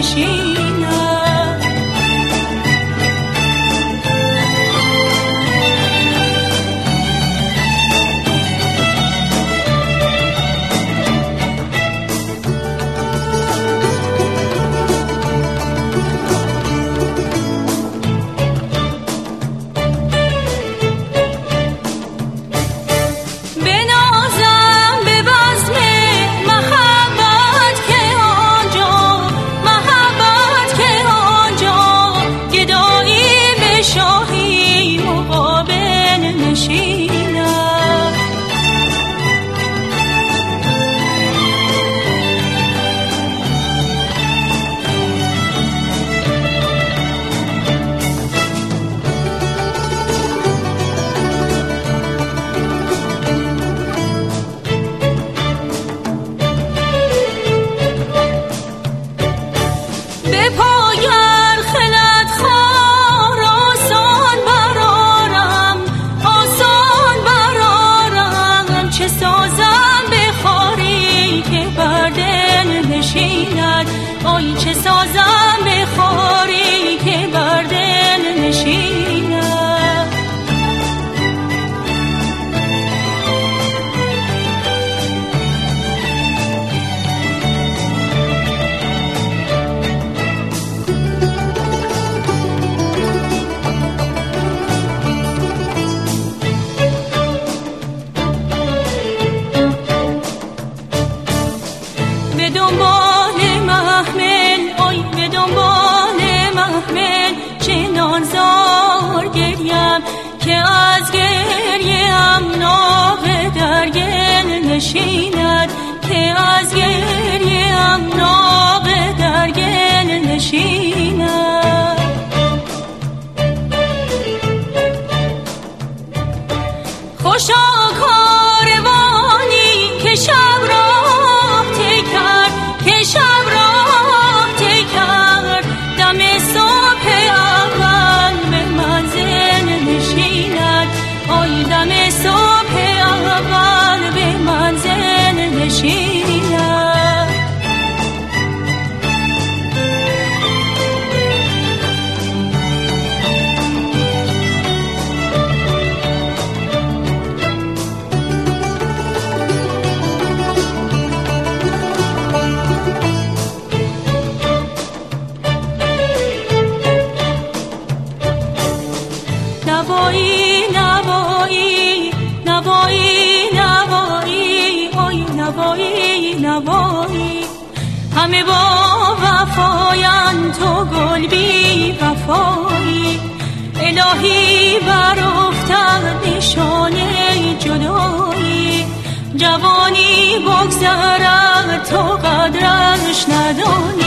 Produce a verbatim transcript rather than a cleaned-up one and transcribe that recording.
نشینم. آی چه سازم به خاری که بر دل نشیند. به دنبال محمل، آی به دنبال محمل، چنان زار گریم که از گریم ناقه در گل نشیند، که از گریم ناقه در گل نشیند. خوشا کاروانی که شب راه کرد، که شب راه کرد، دم صبح اول به منزل نشیند. آی دم صبح اول به منزل نشیند. نوایی نوایی نوایی نوایی، آی نوایی نوایی، همه با وفایان تو گل بی وفایی. الهی بر افتد نشانه جدایی، جوانی بگذرد تو قدرش ندانی.